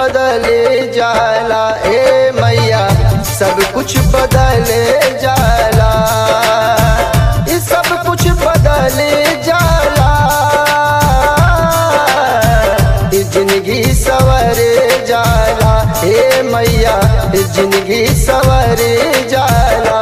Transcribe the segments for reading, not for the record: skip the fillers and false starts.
बदल जाला। ए मैया सब कुछ बदल जाला, ये सब कुछ बदल जाला। ये जिंदगी सवर जाला, ए मैया जिंदगी सवर जाला।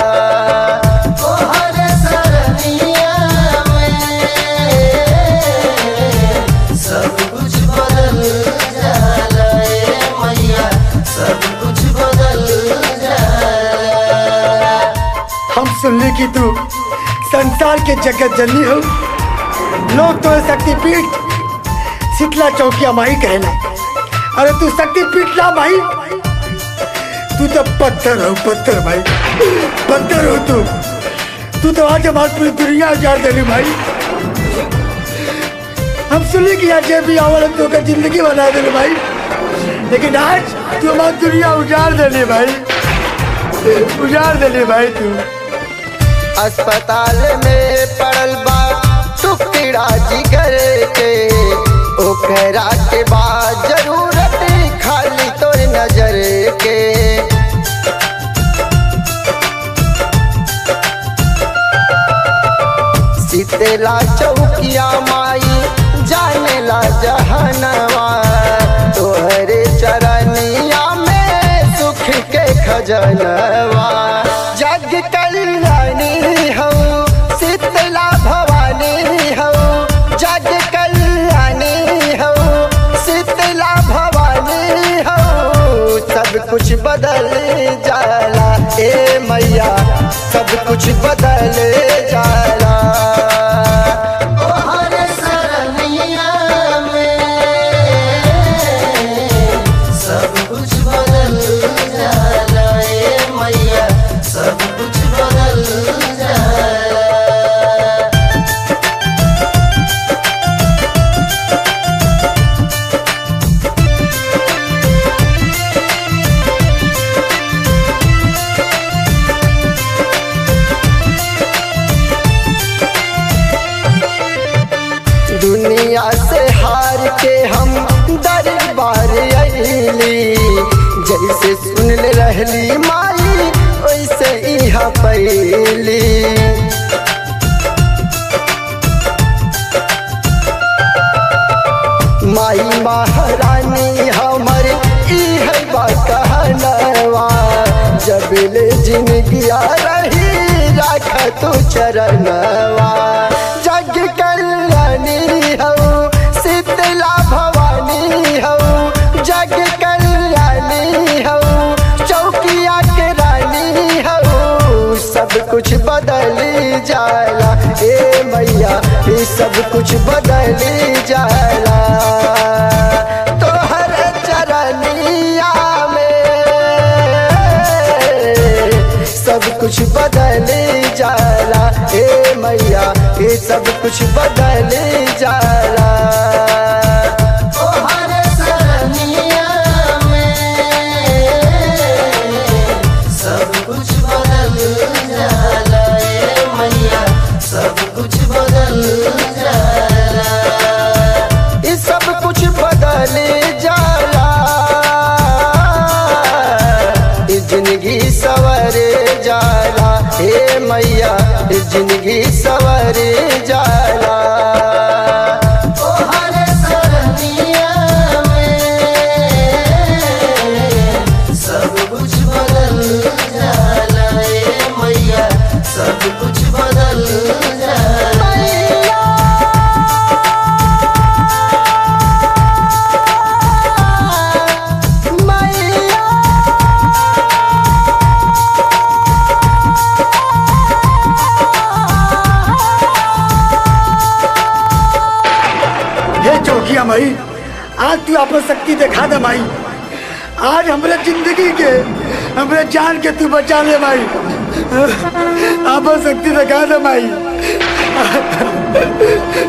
हम सुनली कि तू संसार के जगत जननी हो। लोग तो शक्तिपीठ शीतला चौकिया माही कहला, अरे तू शक्तिपीठ ना माही, तू तो पत्थर हो, पत्थर भाई, पत्थर हो तू तो आज हमारी पूरी दुनिया उजाड़ देनी भाई। हम सुनली कि आज भी आवल तो का जिंदगी बना देने भाई, लेकिन आज तू हमारी दुनिया उजाड़ देनी भाई, उजाड़ देनी भाई तू। अस्पताल में पड़ल बा टुकड़ा जिगर के, ओकरा के बाद जरूरत खाली तोर नजर के। शीतला चौकिया माई जानेला जहनवा, तोहरे चरनिया में सुख के खजनवा। जग कल्याणी हो शीतला भवानी हो, जग कल्याणी हो शीतला भवानी हो। सब कुछ बदल जाला, ए मैया सब कुछ बदल जाला। दुनिया से हार के हम दरबार अइली, जैसे सुन ले रहली माई वैसे यहाँ पैली। माई महारानी हमर इह कहनवा, जब ले जिंदगिया रही राख तू चरणवा। जग कल्याणी हो शीतला भवानी हो, जग कल्याणी हो चौकिया के रानी हो। सब कुछ बदल जाला, ए मैया ये सब कुछ बदल जाला। तोहर चरनिया में सब कुछ बदल जाला, ए मैया ये सब कुछ बदल जाला। जिंदगी सवर जाला, हे मैया जिंदगी सवर जाला। सब कुछ बदल जाला, मैया सब कुछ बदल जाला। चौकिया माई आज तू अपना शक्ति दिखा दे माई, आज हमारे जिंदगी के हमारे जान के तू बचा ले माई, आप शक्ति दिखा दे माई।